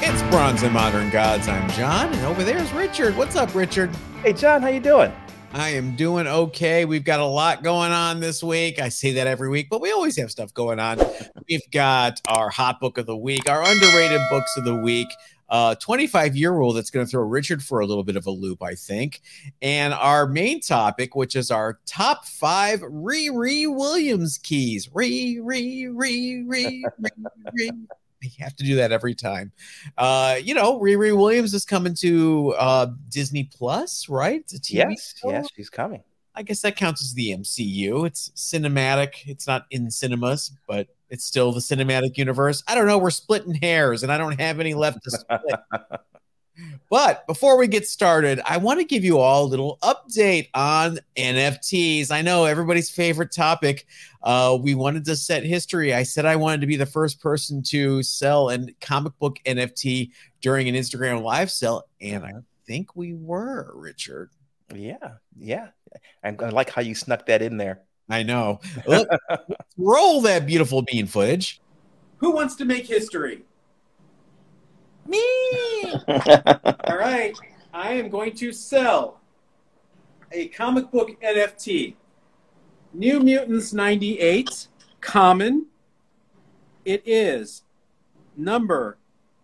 It's Bronze and Modern Gods. I'm John, and over there's Richard. What's up, Richard? Hey, John, how you doing? I am doing okay. We've got a lot going on this week. I say that every week, but we always have stuff going on. We've got our hot book of the week, our underrated books of the week, 25-year rule that's going to throw Richard for a little bit of a loop, I think, and our main topic, which is our top 5 Riri Williams keys. Riri. I have to do that every time. Riri Williams is coming to Disney Plus, right? It's a TV show. Yes, she's coming. I guess that counts as the MCU. It's cinematic. It's not in cinemas, but it's still the cinematic universe. I don't know. We're splitting hairs, and I don't have any left to split. But before we get started, I want to give you all a little update on NFTs. I know everybody's favorite topic. We wanted to set history. I said I wanted to be the first person to sell a comic book NFT during an Instagram live sale, and I think we were, Richard. Yeah. I like how you snuck that in there. I know. Let's roll that beautiful bean footage. Who wants to make history? Me! All right. I am going to sell a comic book NFT. New Mutants 98, common. It is number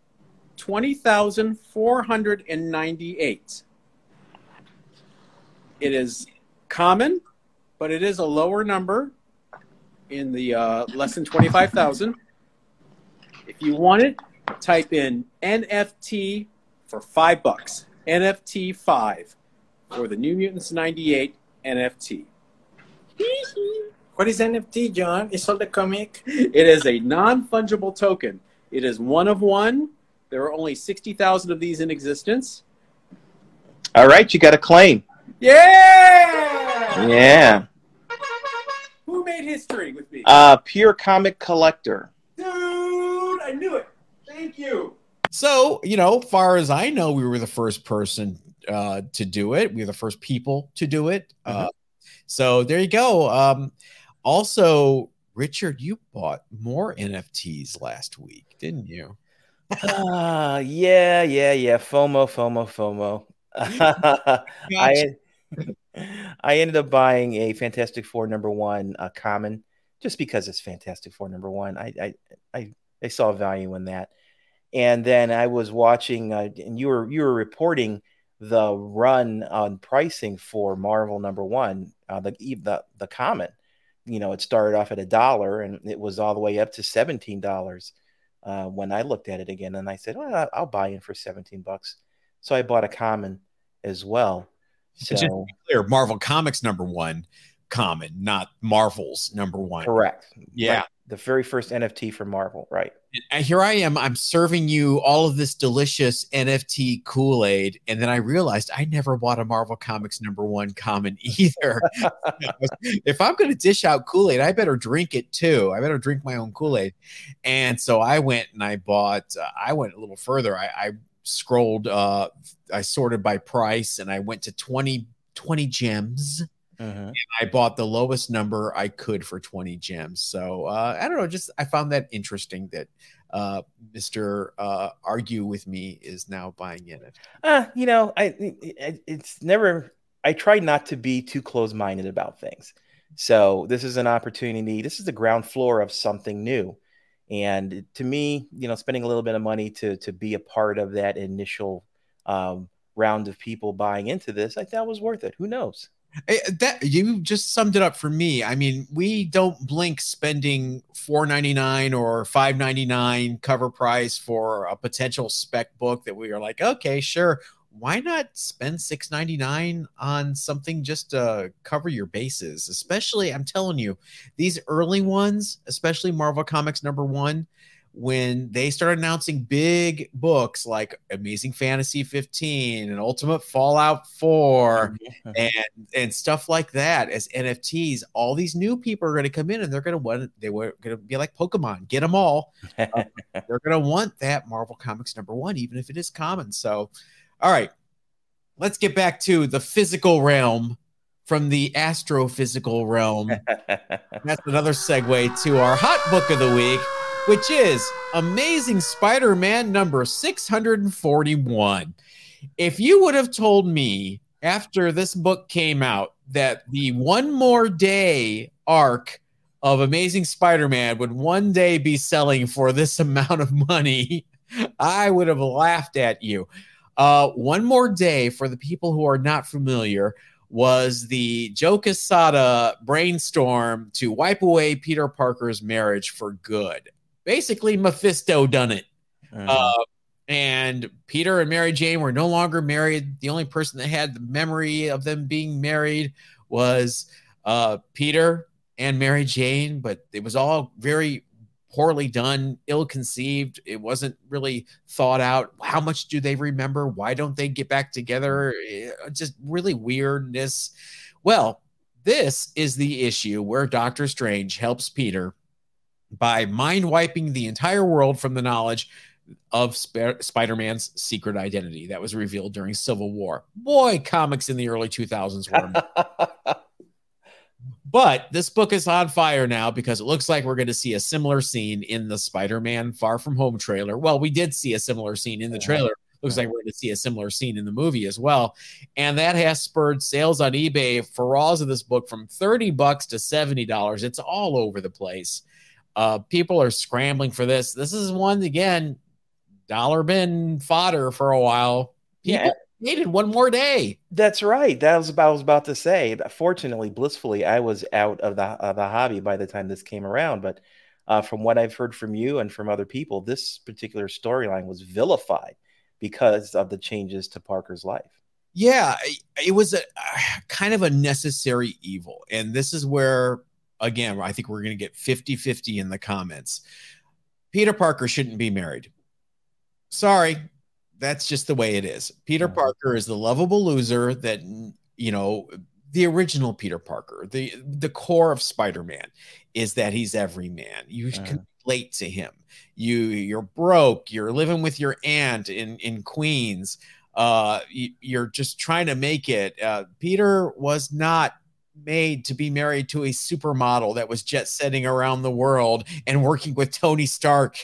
20,498. It is common, but it is a lower number in the less than 25,000. If you want it, type in NFT for $5. NFT 5 for the New Mutants 98 NFT. What is NFT, John? It's all the comic. It is a non-fungible token. It is one of one. There are only 60,000 of these in existence. All right, you got a claim. Yeah! Yeah. Who made history with me? Pure Comic Collector. Dude, I knew it. Thank you. So, far as I know, we were the first person to do it. We were the first people to do it. So there you go. Also, Richard, you bought more NFTs last week, didn't you? Yeah. FOMO. I ended up buying a Fantastic Four #1 common just because it's Fantastic Four #1. I saw value in that. And then I was watching, and you were reporting the run on pricing for Marvel #1, the common. It started off at $1 and it was all the way up to $17 when I looked at it again. And I said, well, I'll buy in for $17. So I bought a common as well. So, just to be clear, Marvel Comics #1 common, not Marvel's #1. Correct. Yeah. Right. The very first NFT for Marvel, right? And here I am. I'm serving you all of this delicious NFT Kool-Aid, and then I realized I never bought a Marvel Comics #1 common either. If I'm going to dish out Kool-Aid, I better drink it too. I better drink my own Kool-Aid. And so I went and I bought. I went a little further. I scrolled. I sorted by price, and I went to 20 gems. And I bought the lowest number I could for 20 gems. So I don't know. I found that interesting that Mr. Argue With Me is now buying in it. It's never. I try not to be too close-minded about things. So this is an opportunity. This is the ground floor of something new. And to me, spending a little bit of money to be a part of that initial round of people buying into this, I thought was worth it. Who knows? That you just summed it up for me. I mean, we don't blink spending $4.99 or $5.99 cover price for a potential spec book that we are like, okay, sure. Why not spend $6.99 on something just to cover your bases? Especially, I'm telling you, these early ones, especially Marvel Comics #1, when they started announcing big books like Amazing Fantasy 15 and Ultimate Fallout 4 and stuff like that as NFTs, all these new people are going to come in and they're going to be like Pokemon, get them all. They're going to want that Marvel Comics #1, even if it is common. So, all right, let's get back to the physical realm from the astrophysical realm. That's another segue to our hot book of the week. which is Amazing Spider-Man number 641. If you would have told me after this book came out that the One More Day arc of Amazing Spider-Man would one day be selling for this amount of money, I would have laughed at you. One More Day, for the people who are not familiar, was the Joe Quesada brainstorm to wipe away Peter Parker's marriage for good. Basically, Mephisto done it. And Peter and Mary Jane were no longer married. The only person that had the memory of them being married was Peter and Mary Jane, but it was all very poorly done, ill-conceived. It wasn't really thought out. How much do they remember? Why don't they get back together? Just really weirdness. Well, this is the issue where Doctor Strange helps Peter by mind-wiping the entire world from the knowledge of Spider-Man's secret identity that was revealed during Civil War. Boy, comics in the early 2000s were. But this book is on fire now because it looks like we're going to see a similar scene in the Spider-Man Far From Home trailer. Well, we did see a similar scene in the trailer. Looks like we're going to see a similar scene in the movie as well. And that has spurred sales on eBay for raws of this book from $30 to $70. It's all over the place. People are scrambling for this. This is one, again, dollar bin fodder for a while. People needed one more day. That's right. That was I was about to say. Fortunately, blissfully, I was out of the hobby by the time this came around. But from what I've heard from you and from other people, this particular storyline was vilified because of the changes to Parker's life. Yeah, it was a kind of a necessary evil. And this is where, again, I think we're going to get 50-50 in the comments. Peter Parker shouldn't be married. Sorry, that's just the way it is. Peter Parker is the lovable loser that, you know, the original Peter Parker, the core of Spider-Man is that he's every man. You can relate to him. You're broke. You're living with your aunt in Queens. You're just trying to make it. Peter was not made to be married to a supermodel that was jet setting around the world and working with Tony Stark.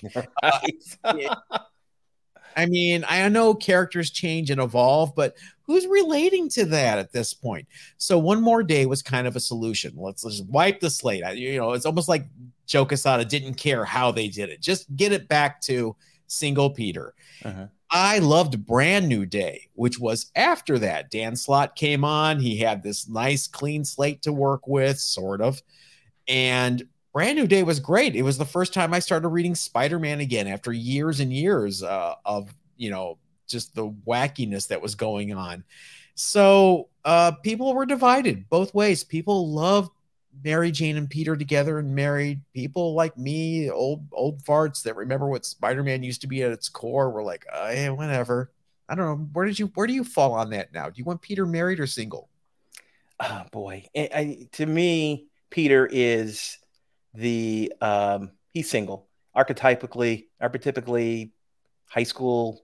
I mean, I know characters change and evolve, but who's relating to that at this point? So One More Day was kind of a solution. Let's just wipe the slate. You know, it's almost like Joe Quesada didn't care how they did it. Just get it back to single Peter. I loved Brand New Day, which was after that. Dan Slott came on. He had this nice, clean slate to work with, sort of. And Brand New Day was great. It was the first time I started reading Spider-Man again after years and years of, you know, just the wackiness that was going on. So people were divided both ways. People loved Mary Jane and Peter together and married. People like me, old farts that remember what Spider-Man used to be at its core, were like, yeah, whatever. I don't know. Where do you fall on that now? Do you want Peter married or single? Oh boy. To me, Peter is he's single. Archetypically high school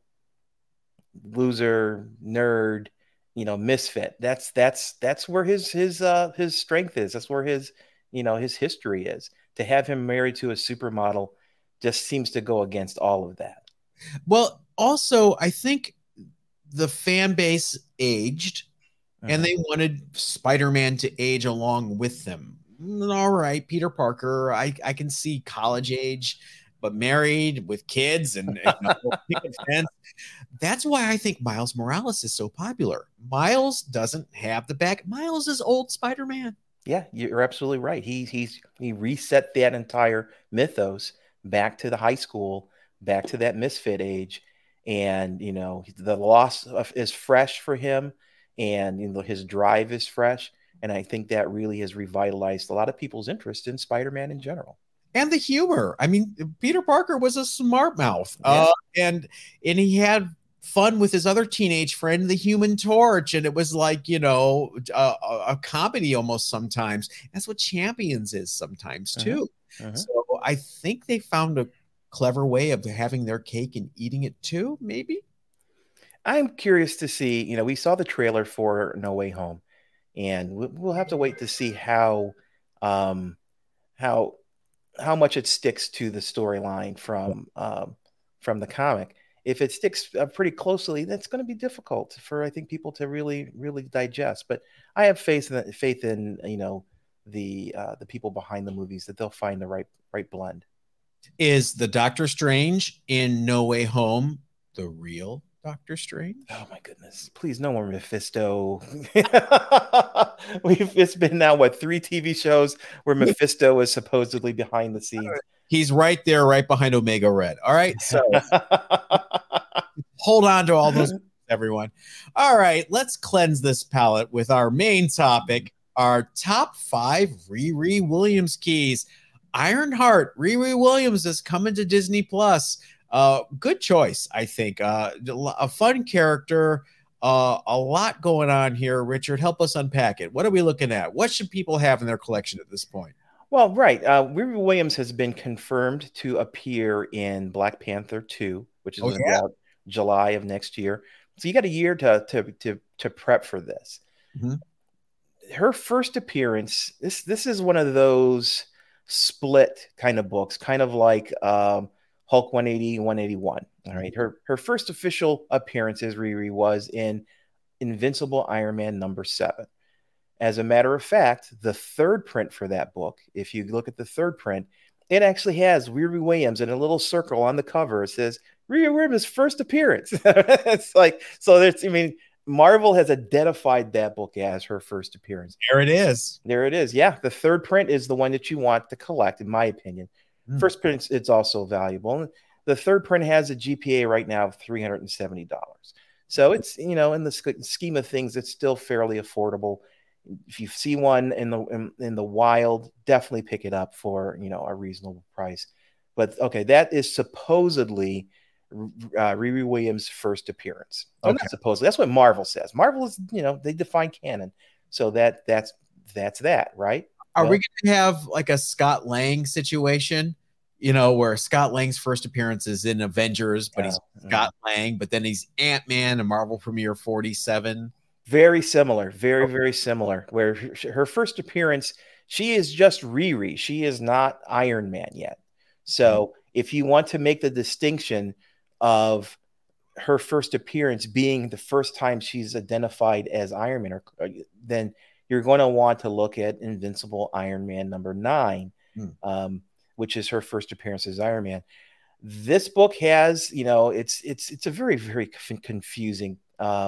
loser, nerd, you know, misfit. That's where his strength is. That's where his history is. To have him married to a supermodel just seems to go against all of that. Well, also, I think the fan base aged and they wanted Spider-Man to age along with them. All right, Peter Parker, I can see college age, but married with kids and fence. That's why I think Miles Morales is so popular. Miles doesn't have the back. Miles is old Spider-Man. Yeah, you're absolutely right. He reset that entire mythos back to the high school, back to that misfit age, and you know the loss is fresh for him, and you know his drive is fresh. And I think that really has revitalized a lot of people's interest in Spider-Man in general. And the humor. I mean, Peter Parker was a smart mouth. And he had fun with his other teenage friend, the Human Torch. And it was like, you know, a comedy almost sometimes. That's what Champions is sometimes too. So I think they found a clever way of having their cake and eating it too, maybe. I'm curious to see, you know, we saw the trailer for No Way Home. And we'll have to wait to see how much it sticks to the storyline from the comic. If it sticks pretty closely, that's going to be difficult for, I think, people to really digest. But I have faith in the people behind the movies, that they'll find the right blend. Is the Doctor Strange in No Way Home the real Doctor Strange? Oh my goodness! Please, no more Mephisto. It's been now 3 TV shows where Mephisto is supposedly behind the scenes. He's right there, right behind Omega Red. All right, so hold on to all those, everyone. All right, let's cleanse this palate with our main topic, our top 5 Riri Williams keys. Ironheart, Riri Williams is coming to Disney Plus. Good choice, I think. A fun character, a lot going on here. Richard, help us unpack it. What are we looking at? What should people have in their collection at this point? Well, right. Riri Williams has been confirmed to appear in Black Panther 2, which is going to be out July of next year. So you got a year to prep for this. Mm-hmm. Her first appearance, this is one of those split kind of books, kind of like Hulk 180, 181. All right. Her first official appearance as Riri was in Invincible Iron Man #7. As a matter of fact, the third print for that book, if you look at the third print, it actually has Riri Williams in a little circle on the cover. It says Riri Williams' first appearance. It's like, so there's, I mean, Marvel has identified that book as her first appearance. There it is. There it is. Yeah. The third print is the one that you want to collect, in my opinion. First print, it's also valuable. The third print has a GPA right now of $370. So it's, in the scheme of things, it's still fairly affordable. If you see one in the wild, definitely pick it up for, a reasonable price. But okay, that is supposedly Riri Williams' first appearance. Okay. Supposedly, that's what Marvel says. Marvel is, they define canon, so that's that, right? Are we going to have like a Scott Lang situation, where Scott Lang's first appearance is in Avengers, but he's Scott Lang, but then he's Ant-Man and Marvel Premiere 47? Very similar, very similar. Where her first appearance, she is just Riri. She is not Iron Man yet. So if you want to make the distinction of her first appearance being the first time she's identified as Iron Man, then you're going to want to look at Invincible Iron Man #9, which is her first appearance as Iron Man. This book has, it's a very, very confusing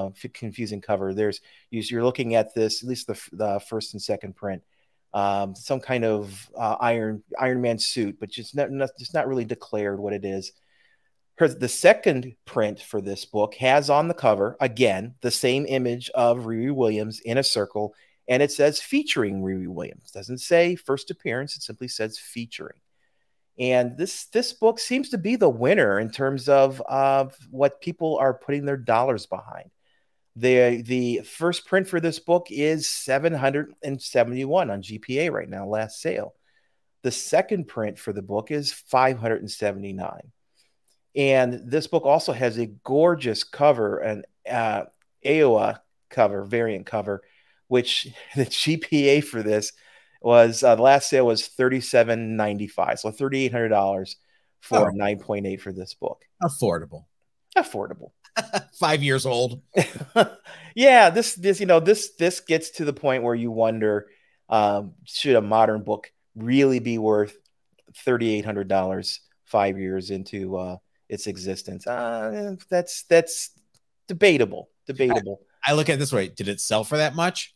cover. You're looking at this, at least the first and second print, some kind of Iron Man suit, but just not really declared what it is. The second print for this book has on the cover, again, the same image of Riri Williams in a circle, and it says featuring Riri Williams. It doesn't say first appearance, it simply says featuring. And this book seems to be the winner in terms of what people are putting their dollars behind. The first print for this book is $771 on GPA right now, last sale. The second print for the book is $579. And this book also has a gorgeous cover, an AOA cover, variant cover, which the GPA for this was the last sale was $3,795, so $3,800 for 9.8 for this book. Affordable. 5 years old. Yeah, this gets to the point where you wonder, should a modern book really be worth $3,800 5 years into its existence? That's debatable. I look at it this way: did it sell for that much?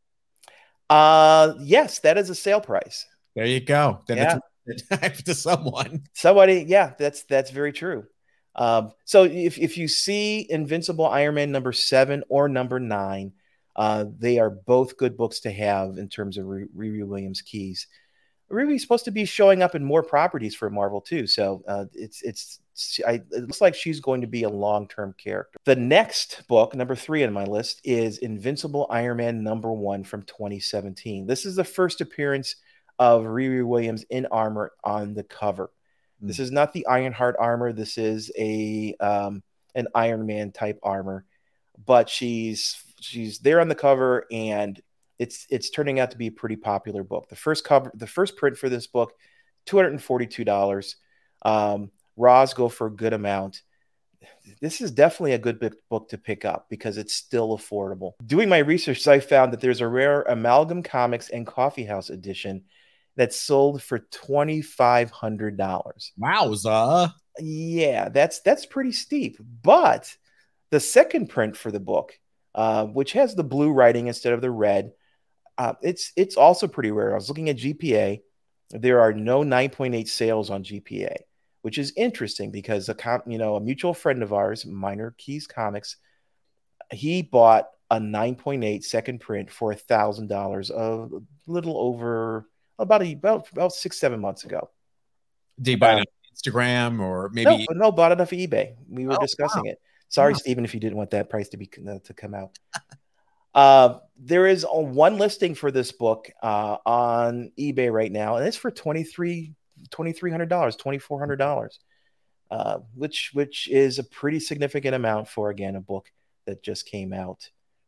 Yes, that is a sale price. There you go. Then it's to somebody. Yeah, that's very true. So if you see Invincible Iron Man #7 or #9, they are both good books to have in terms of Riri Williams keys. Riri's supposed to be showing up in more properties for Marvel too, so it looks like she's going to be a long-term character. The next book, #3 on my list, is Invincible Iron Man #1 from 2017. This is the first appearance of Riri Williams in armor on the cover. This is not the Ironheart armor. This is an Iron Man type armor, but she's there on the cover, and it's turning out to be a pretty popular book. The first print for this book $242. Raws go for a good amount. This is definitely a good book to pick up because it's still affordable. Doing my research, I found that there's a rare Amalgam Comics and Coffeehouse edition that's sold for $2,500. Wowza. Yeah, that's pretty steep. But the second print for the book, which has the blue writing instead of the red, it's also pretty rare. I was looking at GPA. There are no 9.8 sales on GPA, which is interesting because a mutual friend of ours, Minor Keys Comics, he bought a 9.8 second print for $1,000 a little over about 6-7 months ago. Did you buy it on Instagram or maybe? No, bought it off of eBay. We were discussing it. Sorry, Wow. Stephen, if you didn't want that price to come out. There is one listing for this book on eBay right now, and it's for $2,300, $2,400, which is a pretty significant amount for, again, a book that just came out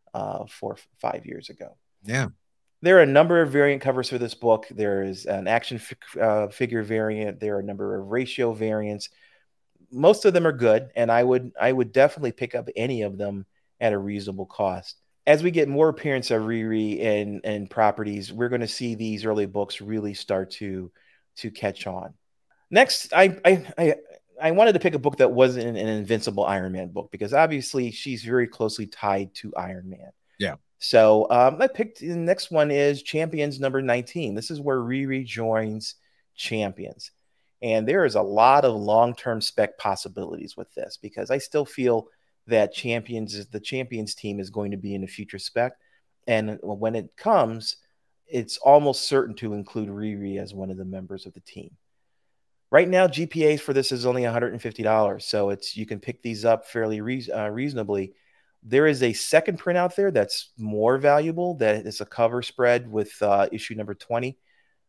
4-5 years ago. Yeah. There are a number of variant covers for this book. There is an action figure variant. There are a number of ratio variants. Most of them are good, and I would definitely pick up any of them at a reasonable cost. As we get more appearance of Riri and properties, we're going to see these early books really start to catch on. Next, I wanted to pick a book that wasn't an Invincible Iron Man book because obviously she's very closely tied to Iron Man. Yeah. So I picked the next one is Champions number 19. This is where Riri joins Champions. And there is a lot of long-term spec possibilities with this because I still feel that the Champions team is going to be in a future spec. And when it comes, it's almost certain to include Riri as one of the members of the team. Right now, GPA for this is only $150. So you can pick these up fairly reasonably. There is a second print out there that's more valuable. That is a cover spread with issue number 20.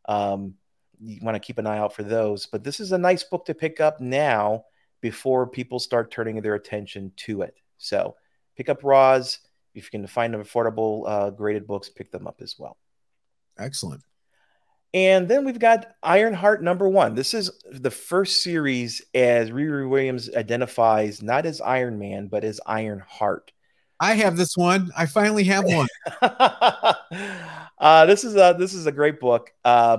You want to keep an eye out for those. But this is a nice book to pick up now before people start turning their attention to it. So pick up Raws. If you can find affordable graded books, pick them up as well. Excellent. And then we've got Ironheart number 1. This is the first series as Riri Williams identifies not as Iron Man, but as Ironheart. I have this one. I finally have one. This is a great book.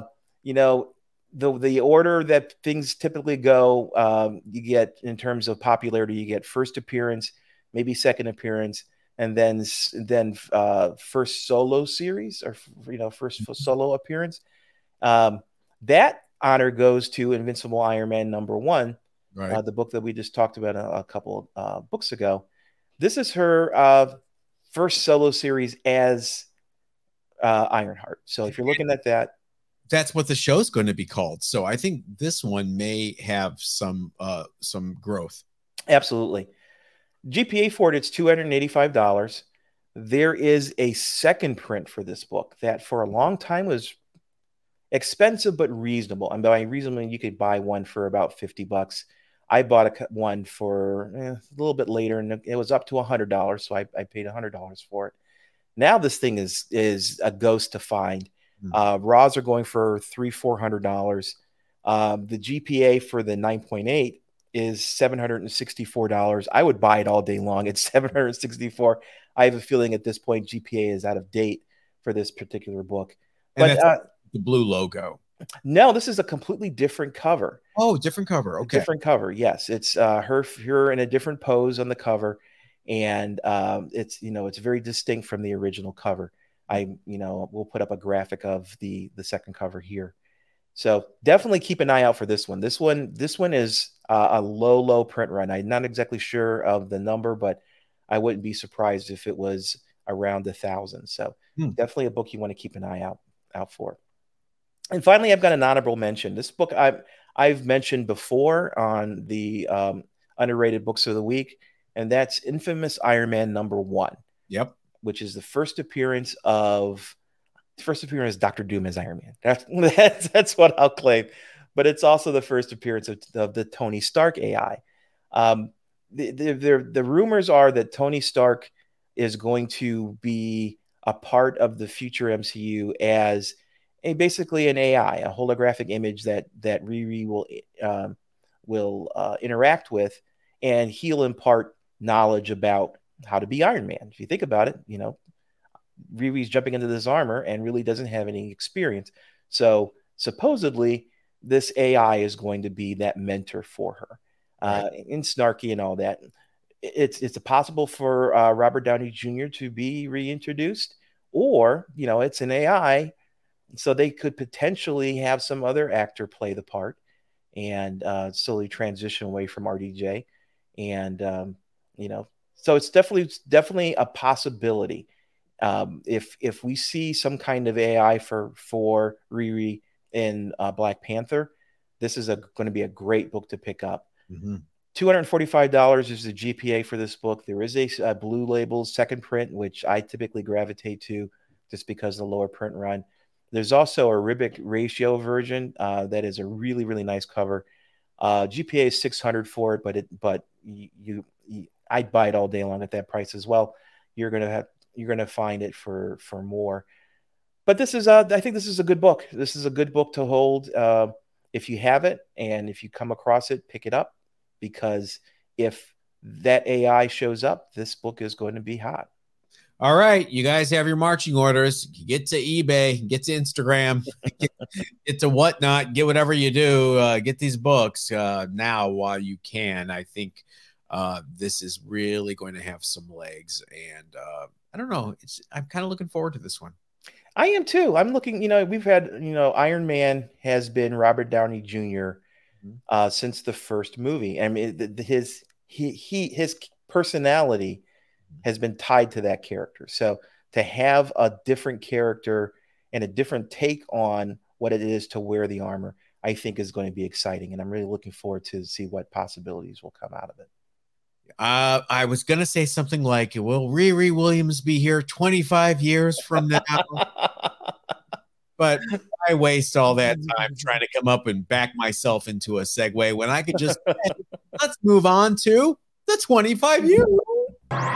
The order that things typically go, you get in terms of popularity, you get first appearance, maybe second appearance, and then first solo series or first solo appearance. That honor goes to Invincible Iron Man number 1, right. The book that we just talked about a couple books ago. This is her first solo series as Ironheart. So if you're looking at that, that's what the show's going to be called. So I think this one may have some growth. Absolutely. GPA for it, it's $285. There is a second print for this book that for a long time was expensive but reasonable. And by reasonable, you could buy one for about $50. I bought one for a little bit later, and it was up to $100, so I paid $100 for it. Now this thing is a ghost to find. Raws are going for $300-$400. The GPA for the 9.8 is $764. I would buy it all day long. It's $764. I have a feeling at this point GPA is out of date for this particular book. And but the blue logo. No, this is a completely different cover. Oh, different cover. Okay. Different cover. Yes. It's her in a different pose on the cover. And it's very distinct from the original cover. We'll put up a graphic of the second cover here. So definitely keep an eye out for this one. This one is a low print run. I'm not exactly sure of the number, but I wouldn't be surprised if it was around 1,000. So definitely a book you want to keep an eye out for. And finally, I've got an honorable mention. This book I've mentioned before on the underrated books of the week, and that's Infamous Iron Man number 1. Yep. Which is the first appearance Dr. Doom as Iron Man. That's what I'll claim. But it's also the first appearance of the Tony Stark AI. The rumors are that Tony Stark is going to be a part of the future MCU as basically an AI, a holographic image that Riri will interact with, and he'll impart knowledge about how to be Iron Man. If you think about it, Riri's jumping into this armor and really doesn't have any experience. So supposedly this AI is going to be that mentor for her, and snarky and all that. It's possible for Robert Downey Jr. to be reintroduced, or it's an AI, so they could potentially have some other actor play the part and slowly transition away from RDJ, and so it's definitely a possibility. If we see some kind of AI for Riri in Black Panther, this is going to be a great book to pick up. Mm-hmm. $245 is the GPA for this book. There is a Blue Label second print, which I typically gravitate to just because of the lower print run. There's also a Ribic ratio version that is a really, really nice cover. GPA is 600 for it, but I'd buy it all day long at that price as well. You're gonna find it for more. But I think this is a good book. This is a good book to hold if you have it, and if you come across it, pick it up, because if that AI shows up, this book is going to be hot. All right, you guys have your marching orders. Get to eBay, get to Instagram, get to whatnot, get whatever you do. Get these books now while you can. I think this is really going to have some legs, and I don't know. I'm kind of looking forward to this one. I am too. I'm looking. We've had Iron Man has been Robert Downey Jr. Since the first movie. I mean, his personality has been tied to that character. So to have a different character and a different take on what it is to wear the armor, I think is going to be exciting, and I'm really looking forward to see what possibilities will come out of it. I was going to say something like, will Riri Williams be here 25 years from now? But I waste all that time trying to come up and back myself into a segue when I could just say, let's move on to the 25 year rule.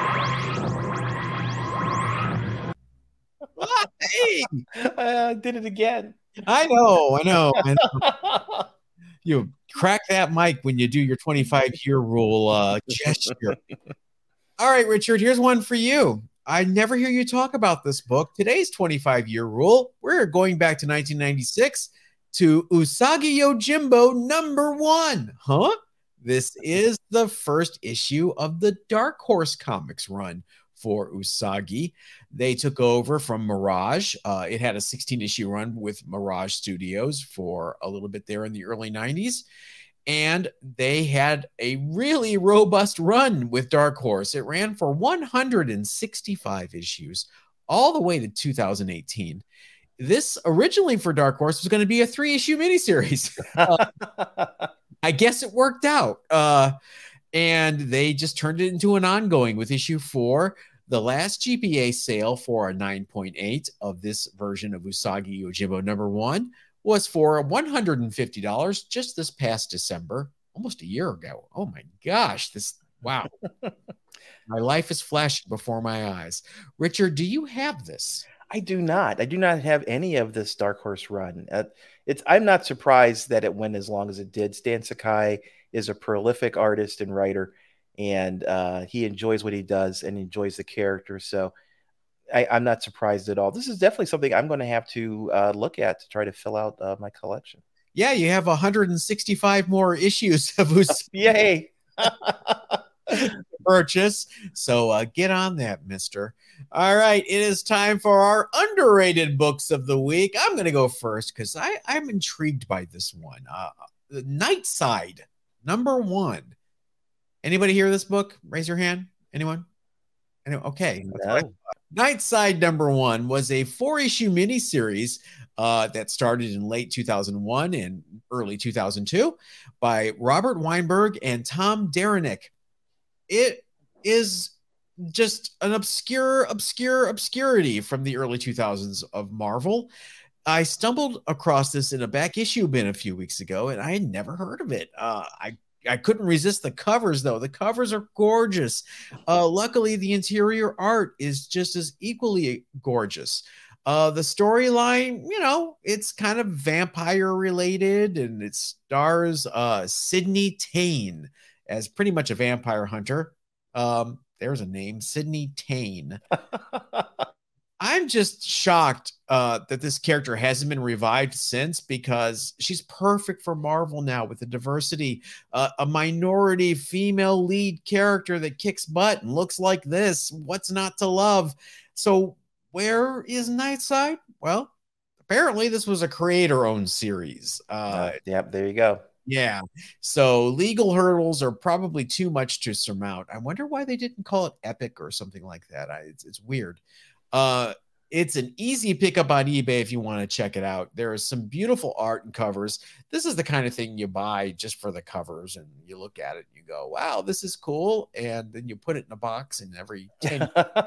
Hey, I did it again. I know. You crack that mic when you do your 25-year rule gesture. All right, Richard, here's one for you. I never hear you talk about this book. Today's 25-year rule. We're going back to 1996 to Usagi Yojimbo #1. Huh? This is the first issue of the Dark Horse Comics run for Usagi. They took over from Mirage. It had a 16-issue run with Mirage Studios for a little bit there in the early 90s. And they had a really robust run with Dark Horse. It ran for 165 issues all the way to 2018. This originally for Dark Horse was going to be a 3-issue miniseries. I guess it worked out. And they just turned it into an ongoing with issue 4. The last GPA sale for a 9.8 of this version of Usagi Yojimbo #1 was for $150 just this past December, almost a year ago. Oh my gosh, wow. My life is flashing before my eyes. Richard, do you have this? I do not. I do not have any of this Dark Horse run. I'm not surprised that it went as long as it did. Stan Sakai is a prolific artist and writer, and he enjoys what he does and enjoys the character. So I'm not surprised at all. This is definitely something I'm going to have to look at to try to fill out my collection. Yeah, you have 165 more issues of Yay! purchase. So get on that, mister. All right, it is time for our underrated books of the week. I'm going to go first because I'm intrigued by this one. The Nightside #1. Anybody hear this book? Raise your hand. Anyone? Okay. No. Nightside #1 was a 4-issue miniseries that started in late 2001 and early 2002 by Robert Weinberg and Tom Derenick. It is just an obscurity from the early 2000s of Marvel. I stumbled across this in a back issue bin a few weeks ago, and I had never heard of it. I couldn't resist the covers, though. The covers are gorgeous. Luckily, the interior art is just as equally gorgeous. The storyline, it's kind of vampire related, and it stars Sydney Tane as pretty much a vampire hunter. There's a name, Sydney Tane. I'm just shocked that this character hasn't been revived since, because she's perfect for Marvel now with the diversity, a minority female lead character that kicks butt and looks like this. What's not to love? So where is Nightside? Well, apparently this was a creator-owned series. Yep, there you go. Yeah. So legal hurdles are probably too much to surmount. I wonder why they didn't call it Epic or something like that. It's weird. It's an easy pickup on eBay if you want to check it out. There is some beautiful art and covers. This is the kind of thing you buy just for the covers, and you look at it and you go, wow, this is cool. And then you put it in a box, and every 10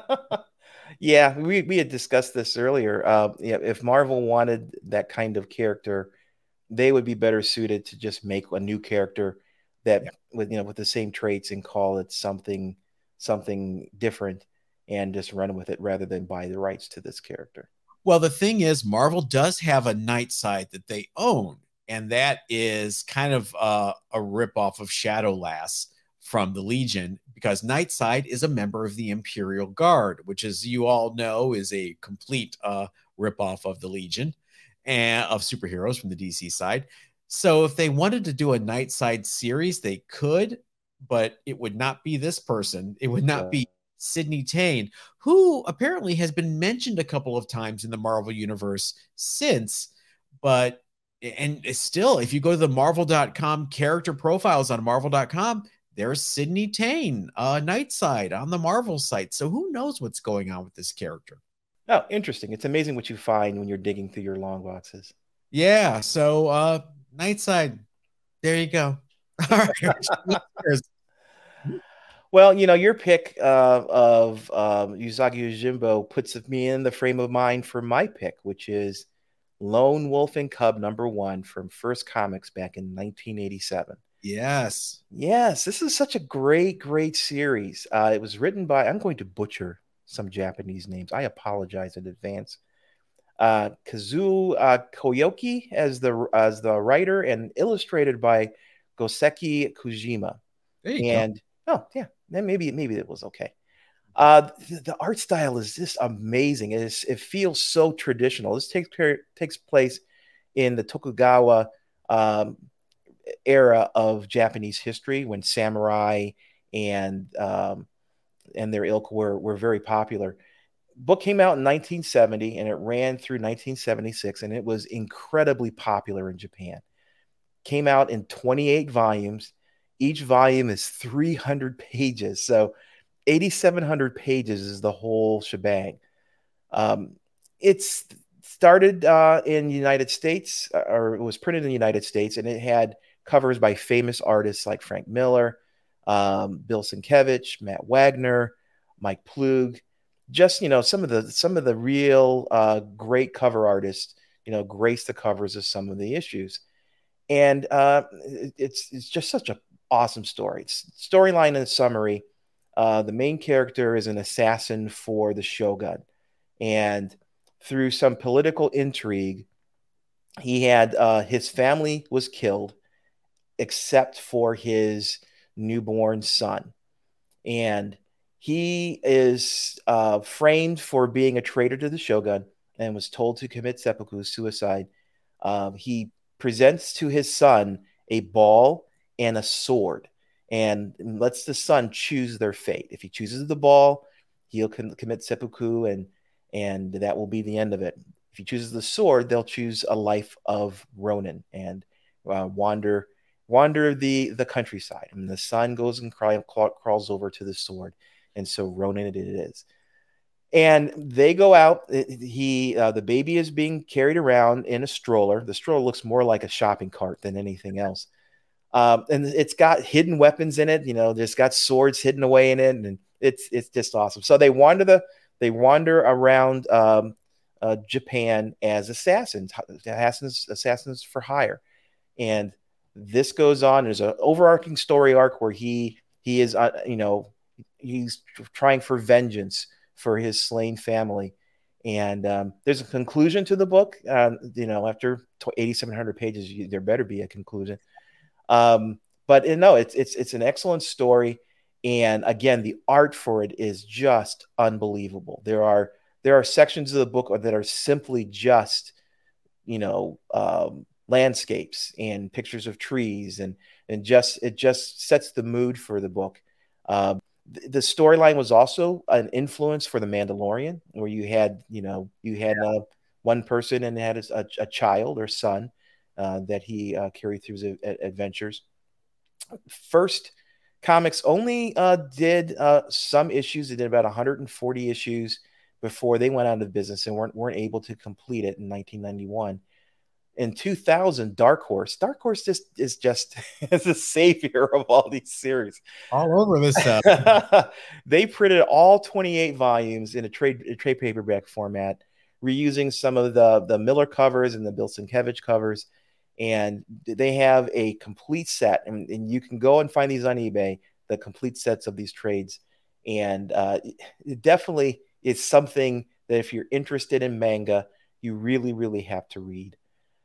Yeah, we had discussed this earlier. If Marvel wanted that kind of character, they would be better suited to just make a new character that with the same traits and call it something different and just run with it rather than buy the rights to this character. Well, the thing is, Marvel does have a Nightside that they own, and that is kind of a ripoff of Shadowlass from the Legion, because Nightside is a member of the Imperial Guard, which, as you all know, is a complete ripoff of the Legion and of superheroes from the DC side. So if they wanted to do a Nightside series, they could, but it would not be this person. It would not be Sydney Tane, who apparently has been mentioned a couple of times in the Marvel universe since, but still, if you go to the Marvel.com character profiles on Marvel.com, there's Sydney Tane, Nightside on the Marvel site. So who knows what's going on with this character? Oh, interesting. It's amazing what you find when you're digging through your long boxes. Yeah. So Nightside, there you go. All right. Well, your pick of Usagi Yojimbo puts me in the frame of mind for my pick, which is Lone Wolf and Cub #1 from First Comics back in 1987. Yes, this is such a great series. It was written by, I'm going to butcher some Japanese names. I apologize in advance. Kazuo Koyoki as the writer, and illustrated by Goseki Kojima. And then maybe it was okay. The art style is just amazing. It feels so traditional. This takes place in the Tokugawa era of Japanese history, when samurai and their ilk were very popular. Book came out in 1970 and it ran through 1976, and it was incredibly popular in Japan. Came out in 28 volumes. Each volume is 300 pages. So 8,700 pages is the whole shebang. It's started in the United States, or it was printed in the United States, and it had covers by famous artists like Frank Miller, Bill Sienkiewicz, Matt Wagner, Mike Plug. Just, some of the real great cover artists, grace the covers of some of the issues. And it's just such an awesome story. Storyline in summary, the main character is an assassin for the shogun, and through some political intrigue, he had his family was killed except for his newborn son, and he is framed for being a traitor to the shogun and was told to commit seppuku, suicide. He presents to his son a ball and a sword, and lets the son choose their fate. If he chooses the ball, he'll commit seppuku, and that will be the end of it. If he chooses the sword, they'll choose a life of Ronin and wander the countryside. And the son goes and crawls over to the sword, and so Ronin it is. And they go out. The baby is being carried around in a stroller. The stroller looks more like a shopping cart than anything else. And it's got hidden weapons in it. There's got swords hidden away in it, and it's just awesome. So they wander around Japan as assassins for hire. And this goes on. There's an overarching story arc where he is he's trying for vengeance for his slain family, And there's a conclusion to the book. After 8,700 pages, there better be a conclusion. But it's an excellent story. And again, the art for it is just unbelievable. There are sections of the book that are simply just, landscapes and pictures of trees, and it just sets the mood for the book. The storyline was also an influence for The Mandalorian, where you had one person and had a child or son that he carried through his adventures. First Comics only did some issues. They did about 140 issues before they went out of business and weren't able to complete it in 1991. In 2000, Dark Horse just is the savior of all these series. All over this stuff. They printed all 28 volumes in a trade paperback format, reusing some of the Miller covers and the Bill Sienkiewicz covers. And they have a complete set, and you can go and find these on eBay, the complete sets of these trades. And it definitely is something that if you're interested in manga, you really, really have to read.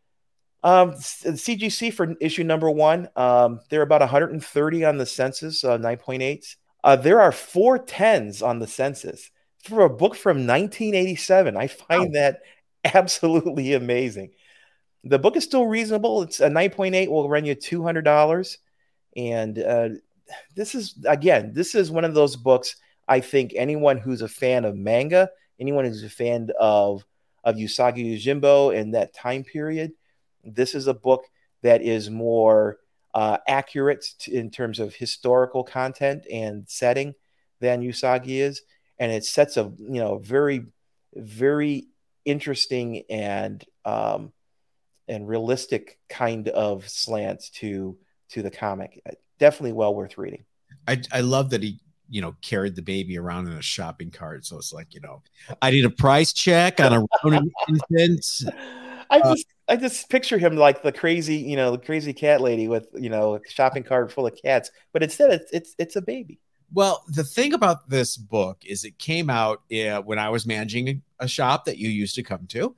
CGC for issue number 1, there are about 130 on the census, 9.8. There are 4 10s on the census for a book from 1987. I find that absolutely amazing. The book is still reasonable. It's a 9.8 will run you $200. And this is one of those books. I think anyone who's a fan of manga, anyone who's a fan of Usagi Yojimbo and that time period, this is a book that is more accurate in terms of historical content and setting than Usagi is, and it sets a very, very interesting and realistic kind of slants to the comic. Definitely well worth reading. I love that he carried the baby around in a shopping cart. So it's like, I need a price check on a Ronin infant. I just picture him like the crazy cat lady with, a shopping cart full of cats, but instead it's a baby. Well, the thing about this book is it came out when I was managing a shop that you used to come to.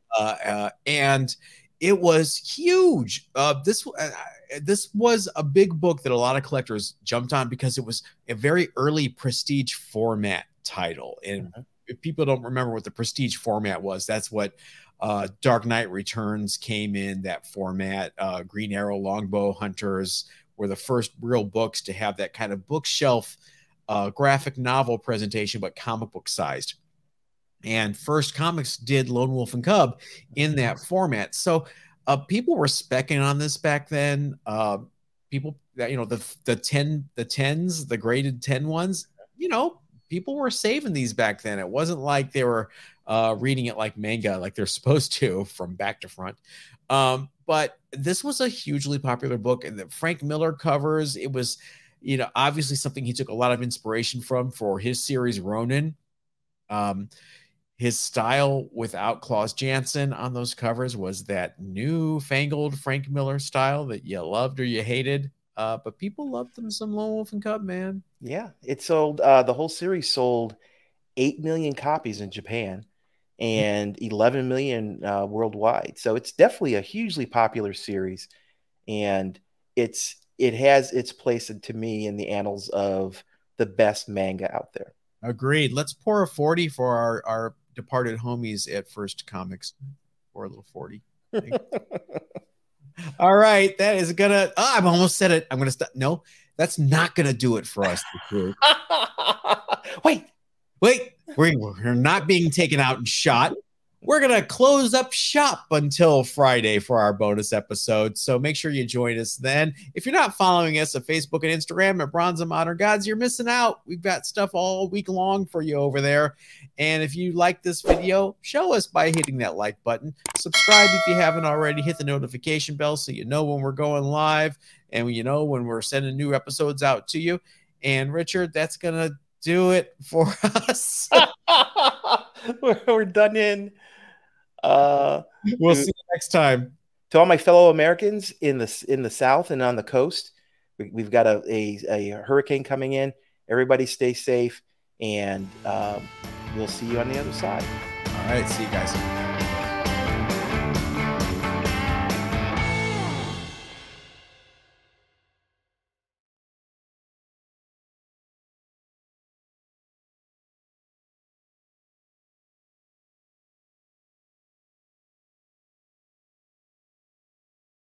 And it was huge. This was a big book that a lot of collectors jumped on because it was a very early prestige format title. And if people don't remember what the prestige format was, that's what Dark Knight Returns came in that format. Green Arrow, Longbow Hunters were the first real books to have that kind of bookshelf graphic novel presentation, but comic book sized. And First Comics did Lone Wolf and Cub in that format. So people were speccing on this back then. People that, the 10s, the graded 10 ones, people were saving these back then. It wasn't like they were reading it like manga, like they're supposed to from back to front. But this was a hugely popular book, and the Frank Miller covers, it was, obviously something he took a lot of inspiration from for his series Ronin. His style without Klaus Janson on those covers was that newfangled Frank Miller style that you loved or you hated. But people loved them some Lone Wolf and Cub, man. Yeah, it sold, the whole series sold 8 million copies in Japan and 11 million worldwide. So it's definitely a hugely popular series, and it has its place to me in the annals of the best manga out there. Agreed. Let's pour a 40 for our departed homies at First Comics. Pour a little 40. All right, that is gonna. I've almost said it. I'm gonna stop. No, that's not gonna do it for us. Wait. We're not being taken out and shot. We're gonna close up shop until Friday for our bonus episode. So make sure you join us then. If you're not following us on Facebook and Instagram at Bronze and Modern Gods, you're missing out. We've got stuff all week long for you over there. And if you like this video, show us by hitting that like button. Subscribe if you haven't already. Hit the notification bell so you know when we're going live and when we're sending new episodes out to you. And Richard, that's gonna do it for us. We're done in. We'll see you next time. To all my fellow Americans in the South and on the coast, we've got a hurricane coming in. Everybody stay safe, and we'll see you on the other side. All right. See you guys.